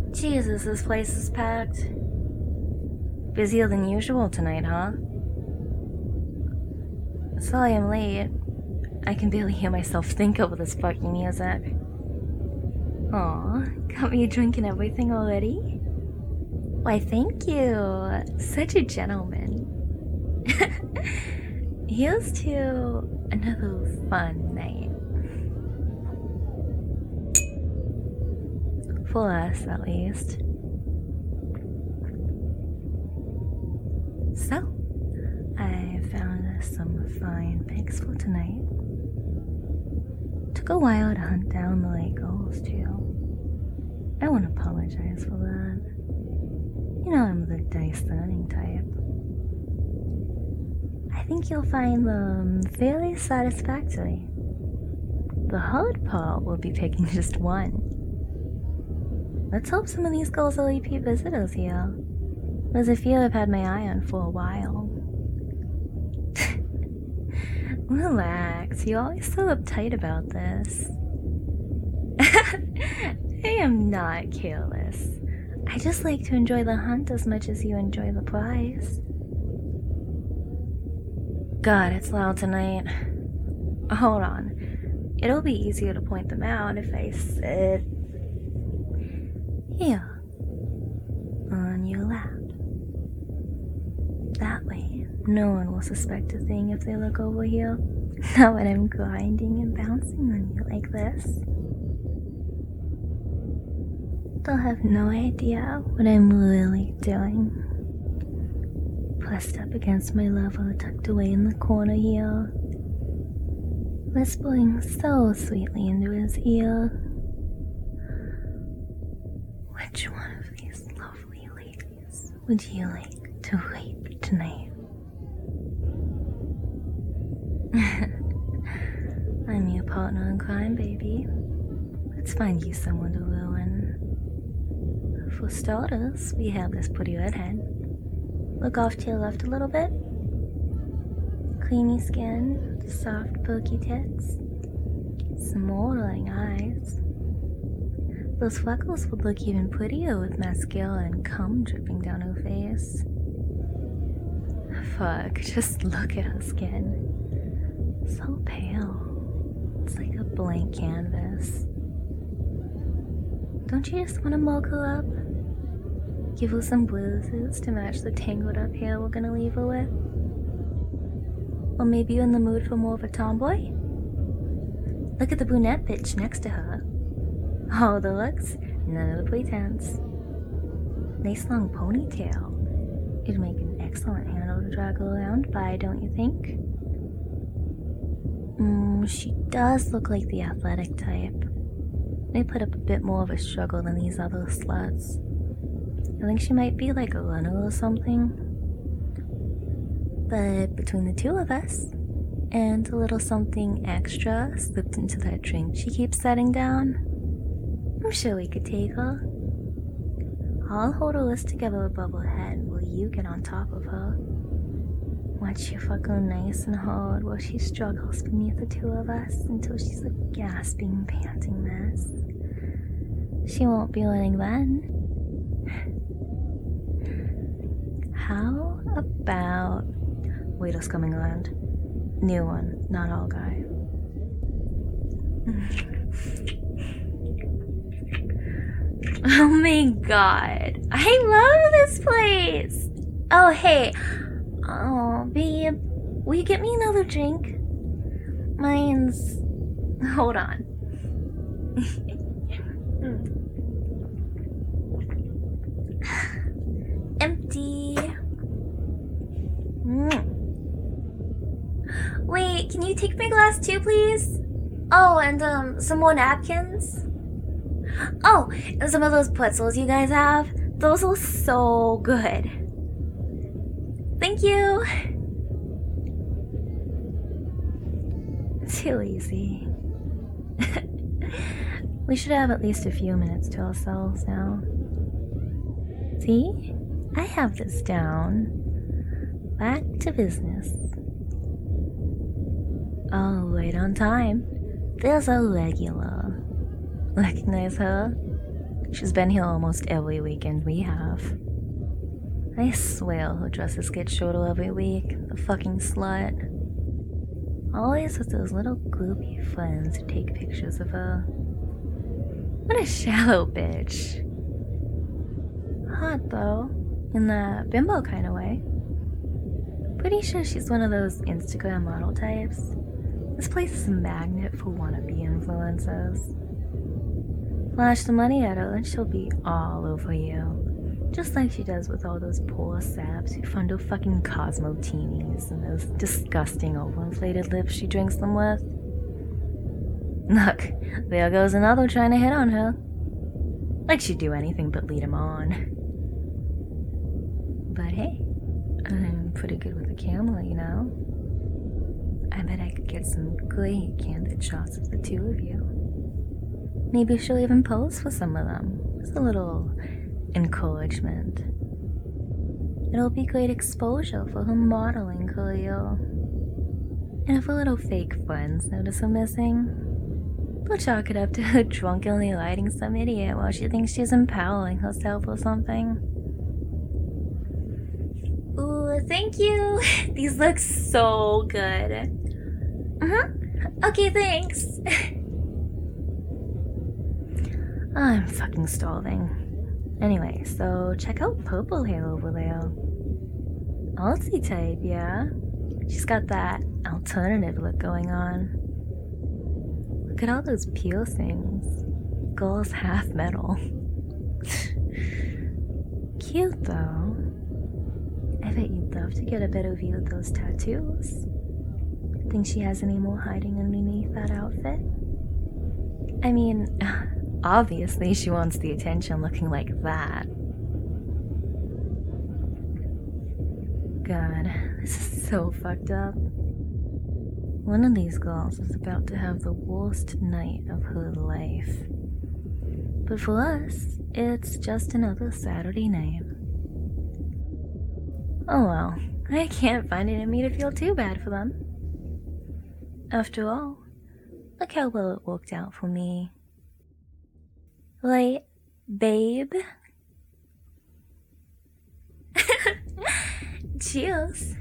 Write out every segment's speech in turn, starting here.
Jesus, this place is packed. Busier than usual tonight, huh? Sorry I'm late. I can barely hear myself think over this fucking music. Aw, got me a drink and everything already? Why, thank you. Such a gentleman. Here's to another fun night. For us, at least. So, I found us some fine pics for tonight. Took a while to hunt down the right girls, too. I won't apologize for that. You know I'm the dice learning type. I think you'll find them fairly satisfactory. The hard part will be picking just one. Let's hope some of these girls are repeat visitors here. There's a few I've had my eye on for a while. Relax, you're always so uptight about this. I am not careless. I just like to enjoy the hunt as much as you enjoy the prize. God, it's loud tonight. Hold on. It'll be easier to point them out if I sit here on your lap. That way, no one will suspect a thing if they look over here. Not when I'm grinding and bouncing on you like this. They'll have no idea what I'm really doing. Pressed up against my lover, tucked away in the corner here, whispering so sweetly into his ear. Which one of these lovely ladies would you like to rape tonight? I'm your partner in crime, baby. Let's find you someone to ruin. For starters, we have this pretty redhead. Look off to your left a little bit. Creamy skin, soft perky tits, smoldering eyes. Those freckles would look even prettier with mascara and cum dripping down her face. Fuck, just look at her skin. So pale. It's like a blank canvas. Don't you just want to mug her up? Give her some bruises to match the tangled up hair we're gonna leave her with? Or maybe you're in the mood for more of a tomboy? Look at the brunette bitch next to her. All the looks, none of the pretense. Nice long ponytail. It'd make an excellent handle to drag her around by, don't you think? She does look like the athletic type. They put up a bit more of a struggle than these other sluts. I think she might be like a runner or something. But between the two of us, and a little something extra slipped into that drink she keeps setting down, I'm sure we could take her. I'll hold her list together above her head while you get on top of her. Watch you fuck her nice and hard while she struggles beneath the two of us until she's a gasping, panting mess. She won't be winning then. How about... Waiter's coming around. New one, not all guy. Oh my god. I love this place. Oh, hey. Oh, babe. Will you get me another drink? Mine's... Hold on. Empty. Wait, can you take my glass too, please? Oh, and some more napkins? Oh, and some of those pretzels you guys have. Those are so good. Thank you. Too easy. We should have at least a few minutes to ourselves now. See? I have this down. Back to business. Oh, right on time. There's a regular. Recognize her? She's been here almost every weekend we have. I swear her dresses get shorter every week, the fucking slut. Always with those little groupie friends who take pictures of her. What a shallow bitch. Hot though, in that bimbo kind of way. Pretty sure she's one of those Instagram model types. This place is a magnet for wannabe influencers. Flash the money at her and she'll be all over you. Just like she does with all those poor saps who fund her fucking Cosmo teenies and those disgusting overinflated lips she drinks them with. Look, there goes another trying to hit on her. Like she'd do anything but lead him on. But hey, I'm pretty good with a camera, you know? I bet I could get some great candid shots of the two of you. Maybe she'll even pose for some of them. It's a little encouragement. It'll be great exposure for her modeling career. And if her little fake friends notice her missing, they'll chalk it up to her drunkenly lighting some idiot while she thinks she's empowering herself or something. Ooh, thank you! These look so good. Okay, thanks. I'm fucking starving. Anyway, so check out Purple Hair over there. Altsy type, yeah? She's got that alternative look going on. Look at all those piercings. Girl's half metal. Cute though. I bet you'd love to get a better view of those tattoos. Think she has any more hiding underneath that outfit? I mean, obviously she wants the attention looking like that. God, this is so fucked up. One of these girls is about to have the worst night of her life. But for us, it's just another Saturday night. Oh well, I can't find it in me to feel too bad for them. After all, look how well it worked out for me. Right, babe? Cheers.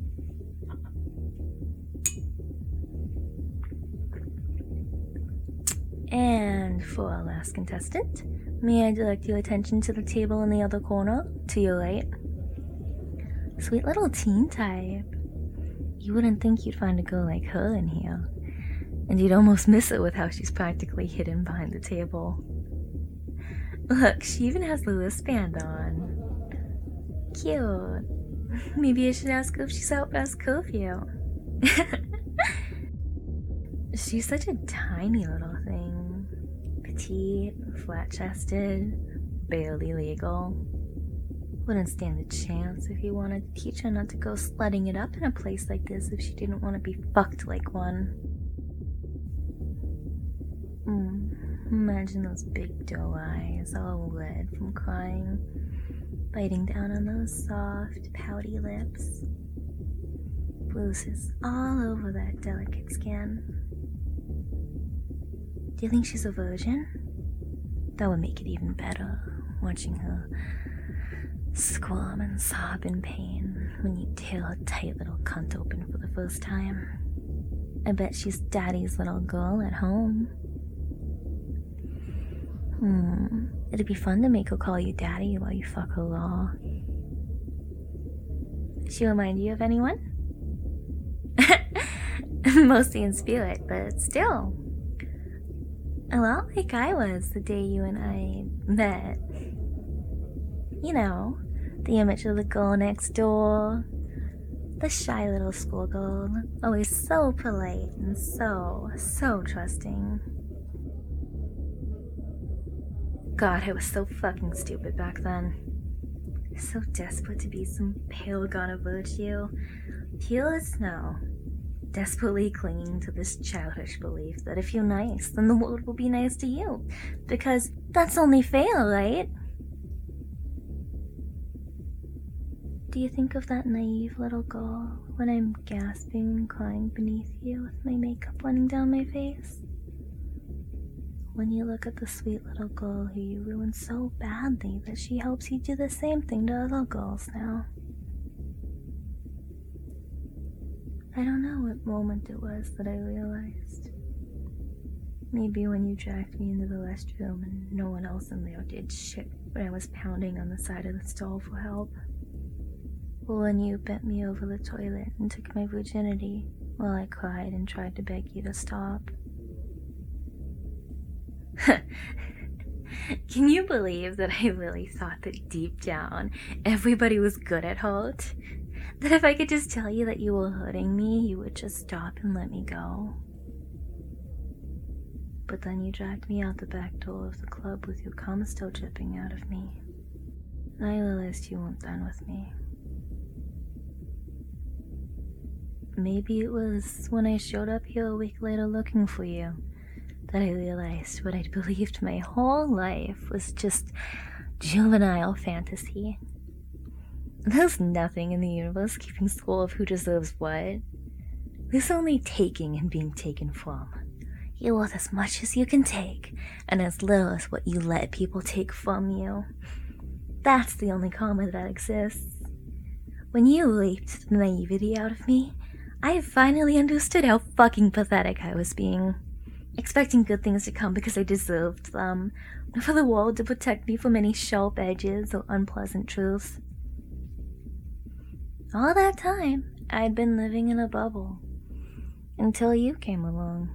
And for our last contestant, may I direct your attention to the table in the other corner, to your right? Sweet little teen type. You wouldn't think you'd find a girl like her in here. And you'd almost miss it with how she's practically hidden behind the table. Look, she even has the wristband on. Cute. Maybe I should ask her if she's out past curfew. She's such a tiny little thing. Petite, flat-chested, barely legal. Wouldn't stand a chance if you wanted to teach her not to go sledding it up in a place like this if she didn't want to be fucked like one. Imagine those big doe eyes, all red from crying, biting down on those soft, pouty lips. Bruises all over that delicate skin. Do you think she's a virgin? That would make it even better, watching her squirm and sob in pain when you tear her tight little cunt open for the first time. I bet she's daddy's little girl at home. It'd be fun to make her call you daddy while you fuck her raw. She remind you of anyone? Mostly in spirit, but still. A lot like I was the day you and I met. You know, the image of the girl next door. The shy little schoolgirl, always so polite and so trusting. God, I was so fucking stupid back then. So desperate to be some pale god of virtue. Pure as snow. Desperately clinging to this childish belief that if you're nice, then the world will be nice to you. Because that's only fair, right? Do you think of that naive little girl when I'm gasping and crying beneath you with my makeup running down my face? when you look at the sweet little girl who you ruined so badly that she helps you do the same thing to other girls now. I don't know what moment it was that I realized. Maybe when you dragged me into the restroom and no one else in there did shit when I was pounding on the side of the stall for help. Or when you bent me over the toilet and took my virginity while I cried and tried to beg you to stop. Can you believe that I really thought that deep down everybody was good at hurt? That if I could just tell you that you were hurting me, you would just stop and let me go? But then you dragged me out the back door of the club with your cum still dripping out of me. And I realized you weren't done with me. Maybe it was when I showed up here a week later looking for you that I realized what I'd believed my whole life was just juvenile fantasy. There's nothing in the universe keeping score of who deserves what. There's only taking and being taken from. You're worth as much as you can take, and as little as what you let people take from you. That's the only karma that exists. When you leaped the naivety out of me, I finally understood how fucking pathetic I was being. Expecting good things to come because I deserved them, for the world to protect me from any sharp edges or unpleasant truths. All that time, I'd been living in a bubble, until you came along.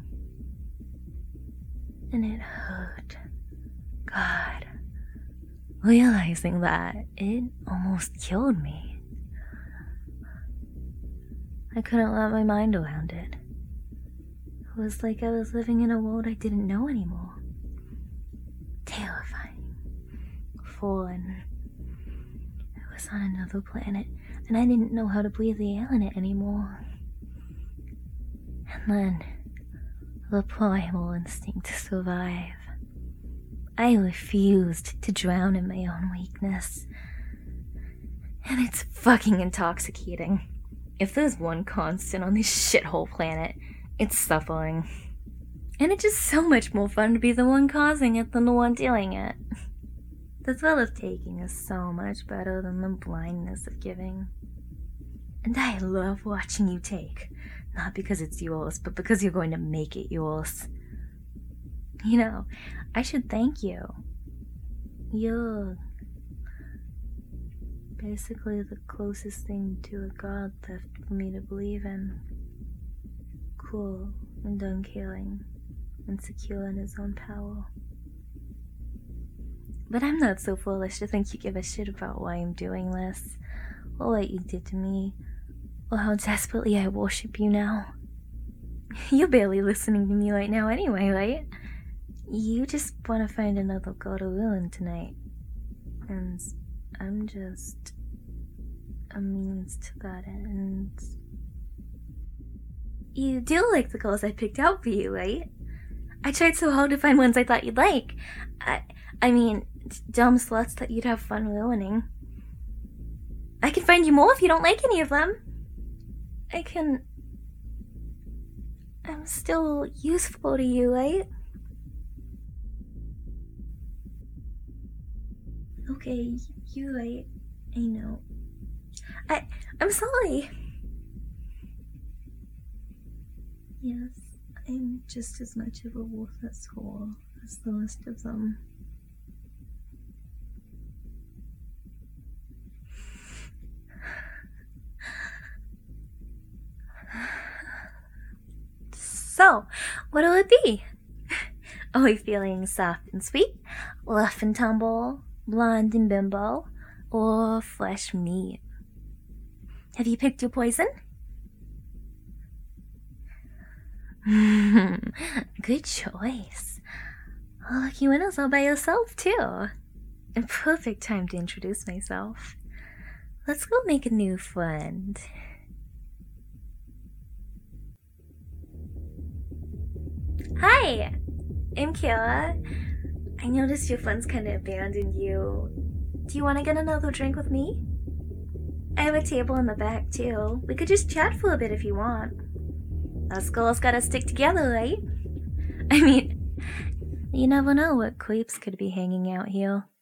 And it hurt. God. Realizing that, it almost killed me. I couldn't wrap my mind around it. It was like I was living in a world I didn't know anymore. Terrifying. Foreign. I was on another planet, and I didn't know how to breathe the air in it anymore. And then, the primal instinct to survive. I refused to drown in my own weakness. And it's fucking intoxicating. If there's one constant on this shithole planet, it's suffering. And it's just so much more fun to be the one causing it than the one doing it. The thrill of taking is so much better than the blindness of giving. And I love watching you take. Not because it's yours, but because you're going to make it yours. You know, I should thank you. You're basically the closest thing to a god left for me to believe in. Cool and uncaring and secure in his own power. But I'm not so foolish to think you give a shit about why I'm doing this, or what you did to me, or how desperately I worship you now. You're barely listening to me right now anyway, right? You just want to find another girl to ruin tonight. And I'm just a means to that end. You do like the girls I picked out for you, right? I tried so hard to find ones I thought you'd like. I mean, dumb sluts that you'd have fun ruining. I can find you more if you don't like any of them. I'm still useful to you, right? Okay, you're right. I know. I'm sorry. Yes, I'm just as much of a worthless whore as the rest of them. So, what'll it be? Are we feeling soft and sweet, rough and tumble, blonde and bimbo, or fresh meat? Have you picked your poison? Good choice. Oh, look, you went all by yourself, too. A perfect time to introduce myself. Let's go make a new friend. Hi, I'm Kira. I noticed your friends kind of abandoned you. Do you want to get another drink with me? I have a table in the back, too. We could just chat for a bit if you want. Us girls gotta stick together, right? I mean, You never know what creeps could be hanging out here.